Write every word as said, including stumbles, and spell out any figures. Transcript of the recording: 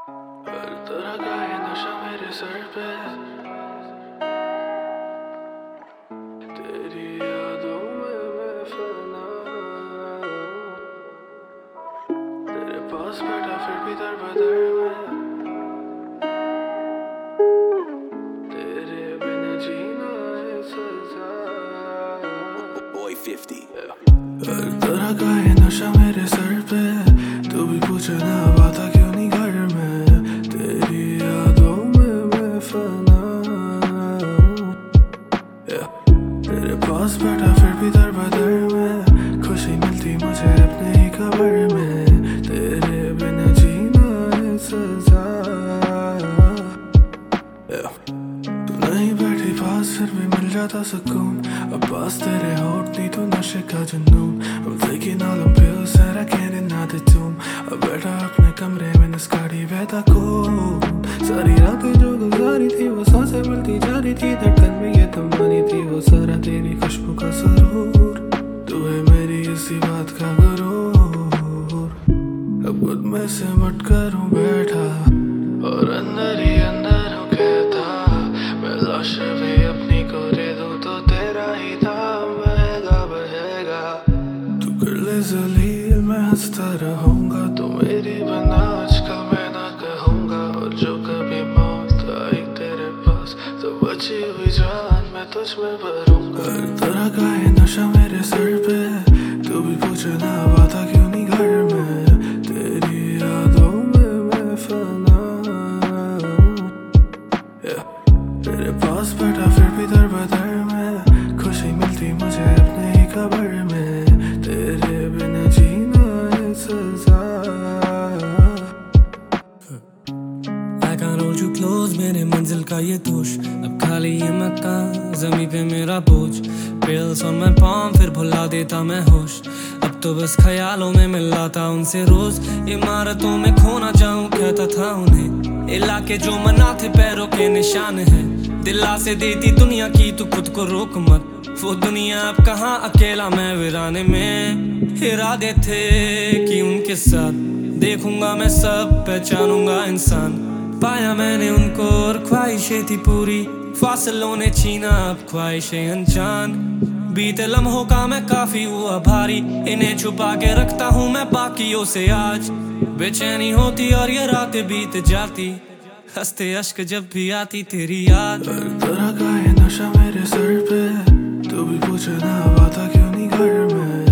हर तरह का ये नशा मेरे सर पे, तेरी यादों में मैं फना, तेरे पास बैठा फिर भी दर बदर में, तेरे बिना जीना है सजा। Boy fifty. हर तरह का ये नशा मेरे सर पे, तू भी पूछे ना बाता क्यों नहीं घर में, तेरी यादों में मैं फना, तेरे पास बैठा फिर भी दर बदर में, खुशी मिलती मुझे अपने ही खबर में, तेरे बिना जीना है सजा। तू नहीं बैठी पास फिर भी मिल जाता सुकून, अब पास तेरे होठ नहीं तो नशे का जुनून। I'm taking all the pills that I can't deny the tomb, अब बैठा अपने कमरे में निस्कारी बहता खून, सारी रातें जो गुजारी थी वो सांसें मिलती जा रही थी, धड़कन में ये तमन्नी थी वो सारा तेरी खुशबू का सरूर, तू है मेरी इसी बात का गुरूर। अब खुद में से मट करूं बैठा और अंदर ही अंदर हूँ कहता, मैं लाश भी अपनी को दे दूं तो तेरा ही दाम बहेगा बहेगा। तू कर ले जलील मैं हंसता रहूंगा, तू मेरी बना आजकल मैं ना कहूंगा, और जो कभी मौत आई तेरे पास तो बची हुई जान मैं तुझ में भरूंगा। हर तरह का ये नशा मेरे सर पे, तू भी पूछे ना बाता क्यों नहीं घर में, तेरी यादों में मैं फना, तेरे पास बैठा फिर भी दर बदर में, खुशी मिलती मुझे अपने ही खबर में, तेरे बिना जीना है सजा। I can't hold you close, मेरे मंजिल का ये दोष, अब खाली ये मकान ज़मीं पे मेरा बोझ, pills on my palm फिर भुला देता मैं होश, अब तो बस ख्यालों में मिलाता उनसे रोज, इमारतों में खोना चाहूँ कहता था उन्हें, इलाके जो मनाते पैरों के निशान हैं, दिला से देती दुनिया की तू खुद को रोक मत, वो दुनिया अब कहाँ अकेला मैं वीराने में, इरादे थे कि उनके साथ देखूंगा मैं सब पहचानूंगा इंसान, पाया मैंने उनको और ख्वाहिशें थी पूरी, फासलों ने छीना अब ख्वाहिशें अनजान, बीते लम्हों का मैं काफी हुआ भारी, इन्हें छुपा के रखता हूँ मैं बाकियों से आज, बेचैनी होती और ये रातें बीत जाती, हंसते अश्क जब भी आती तेरी याद। हर तरह का ये नशा मेरे सर पे, तू भी पूछे ना बाता क्यों नहीं घर में,